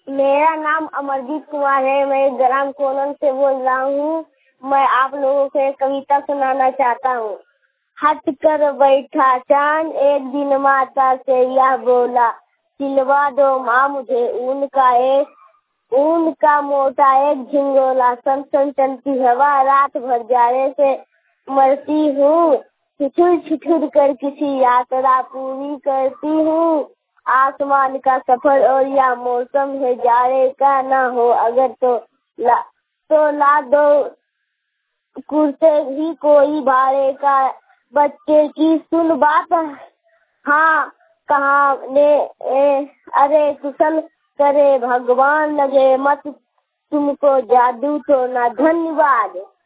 मेरा नाम अमरजीत कुमार है। मैं ग्राम कोलन से बोल रहा हूँ। मैं आप लोगों को एक कविता सुनाना चाहता हूँ। हट कर बैठा चांद, एक दिन माता से यह बोला, सिलवा दो माँ मुझे ऊन का मोटा एक झिंगोला। सन सन चलती हवा, रात भर जाड़े से मरती हूँ। छिछुर कर किसी यात्रा पूरी करती हूँ। आसमान का सफर और यह मौसम है जाड़े का, ना हो अगर तो ला दो कुर्ते ही कोई भाड़े का। बच्चे की सुन बात, हाँ कहाँ ने अरे कुशल करे भगवान, लगे मत तुमको जादू तो ना। धन्यवाद।